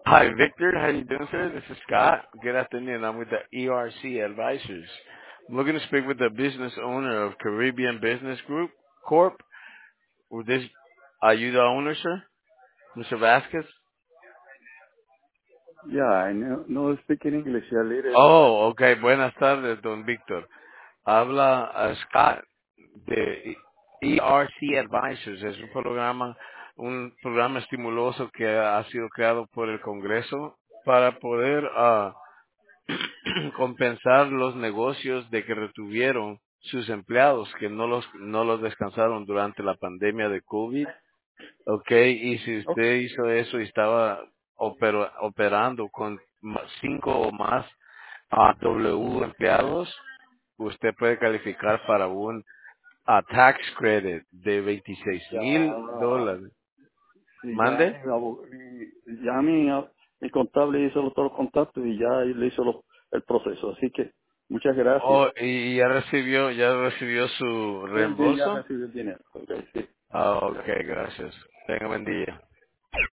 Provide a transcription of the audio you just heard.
Hi, Victor. How you doing, sir? This is Scott. Good afternoon. I'm with the ERC Advisors. I'm looking to speak with the business owner of Caribbean Business Group Corp. With this, are you the owner, sir, Mr. Vasquez? Yeah, I know speak in English a little. Oh, okay. Buenas tardes, don Víctor. Habla Scott de ERC Advisors. Es un programa estimuloso que ha sido creado por el Congreso para poder compensar los negocios de que retuvieron sus empleados que no los descansaron durante la pandemia de COVID. Okay, y si Ok. usted hizo eso y estaba operando con 5 o más W empleados, usted puede calificar para un tax credit de Ya, $26,000. sí, ya ¿Mande? ya mi contable hizo todos los contactos y ya le hizo el proceso. Así que muchas gracias. Oh, y ya recibió su Sí, ya reembolso. recibí el dinero. Ok, sí, Ah, ok, gracias. gracias. Tenga buen día.